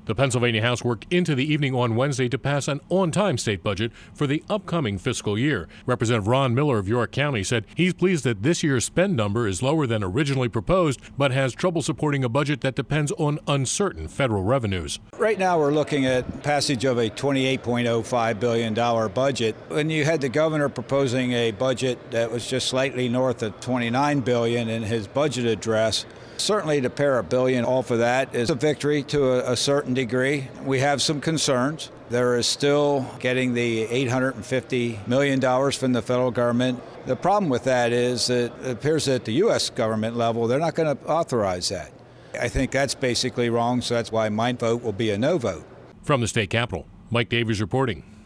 The Pennsylvania House worked into the evening on Wednesday to pass an on-time state budget for the upcoming fiscal year. Representative Ron Miller of York County said he's pleased that this year's spend number is lower than originally proposed, but has trouble supporting a budget that depends on uncertain federal revenues. Right now we're looking at passage of a $28.05 billion budget. When you had the governor proposing a budget that was just slightly north of $29 billion in his budget address, certainly to pare $1 billion off of that is a victory to a certain degree. We have some concerns. There is still getting the $850 million from the federal government. The problem with that is that it appears that at the U.S. government level, they're not going to authorize that. I think that's basically wrong, so that's why my vote will be a no vote. From the state capitol, Mike Davies reporting.